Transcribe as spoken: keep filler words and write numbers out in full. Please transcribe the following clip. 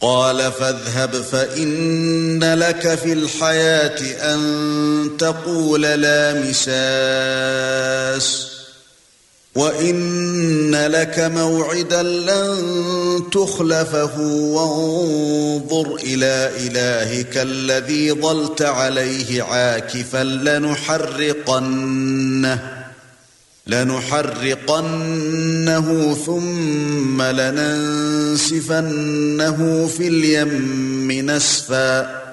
قال فاذهب فإن لك في الحياة أن تقول لا مساس وإن لك موعدا لن تخلفه وانظر إلى إلهك الذي ظلت عليه عاكفا لنحرقنه لنحرقنه ثم لننسفنه في اليم نسفا